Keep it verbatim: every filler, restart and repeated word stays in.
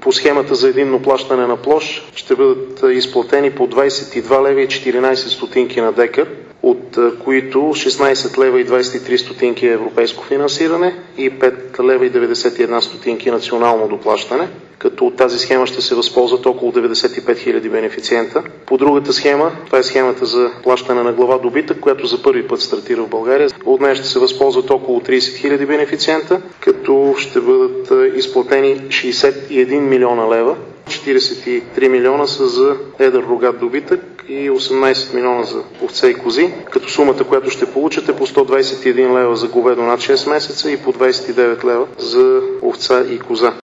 По схемата за единно плащане на площ ще бъдат изплатени по двадесет и два лева и четиринадесет стотинки на декар, от които шестнадесет лева и двадесет и три стотинки е европейско финансиране и пет лева и деветдесет и една стотинки национално доплащане, като от тази схема ще се възползват около деветдесет и пет хиляди бенефициента. По другата схема, това е схемата за плащане на глава добитък, която за първи път стартира в България. От нея ще се възползват около тридесет хиляди бенефициента, като ще бъдат изплатени шестдесет и един милиона лева. четиридесет и три милиона са за едър рогат добитък и осемнадесет милиона за овце и кози, като сумата, която ще получите, по сто двадесет и един лева за говедо над шест месеца и по двадесет и девет лева за овца и коза.